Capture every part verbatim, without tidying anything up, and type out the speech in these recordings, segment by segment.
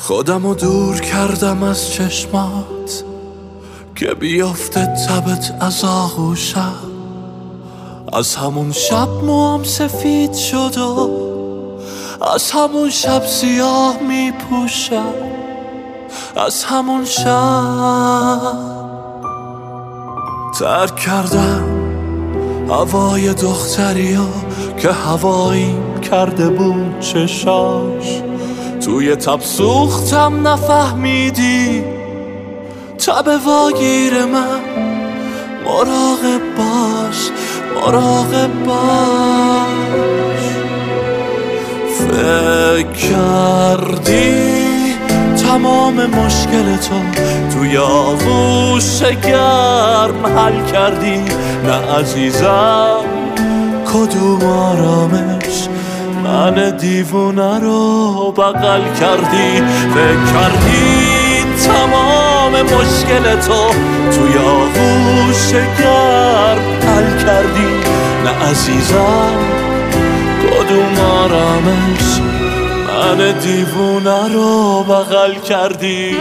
خودمو دور کردم از چشمات که بیافته تبت از آغوشم. از همون شب موام سفید شد و از همون شب سیاه می پوشم. از همون شب ترک کردم هوای دختریو که هواییم کرده بود چشاش. توی تب سوختم نفهمیدی تب واگیر من. مراقب باش مراقب باش. فکر کردی تمام مشکل تو توی آغوش گرم حل کردی؟ نه عزیزم کدوم آرامش من دیوونه رو بغل کردی؟ فکر کردی تمام مشکل تو توی آغوش گرم حل کردی؟ نه عزیزم کدوم آرامش من دیوونه رو بغل کردی؟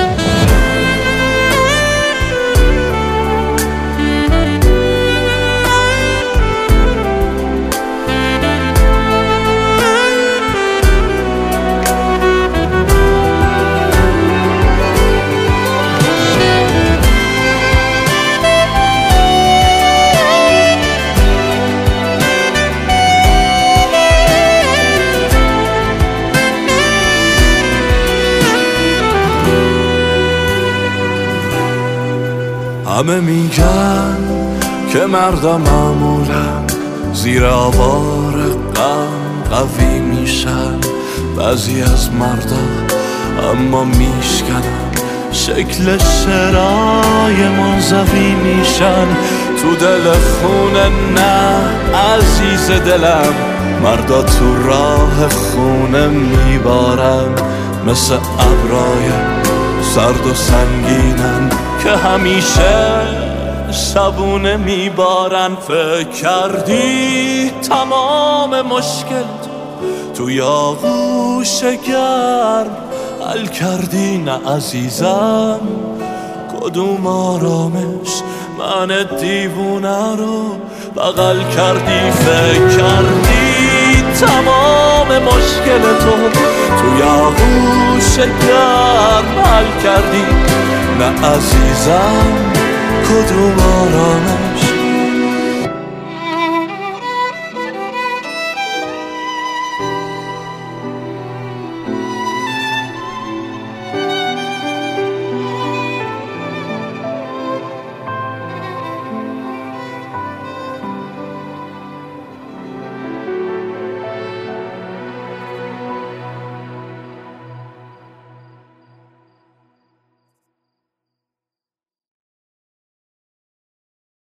همه میگن که مردم معمولا زیر آوار غم قوی میشن. بعضی از مردا اما میشکنن شکل شعرهای منزوی میشن. تو دل خونه نه عزیز دلم، مردا تو راه خونه میبارن. مثل ابرای سرد و سنگینن که همیشه شبونه میبارن. فکر کردی تمام مشکل توی آغوش گرم حل کردی؟ نه عزیزم کدوم آرامش من دیوونه رو بغل کردی؟ فکر کردی تمام مشکل تو توی آغوش گرم حل کردی؟ نه عزیزم کدوم آرامش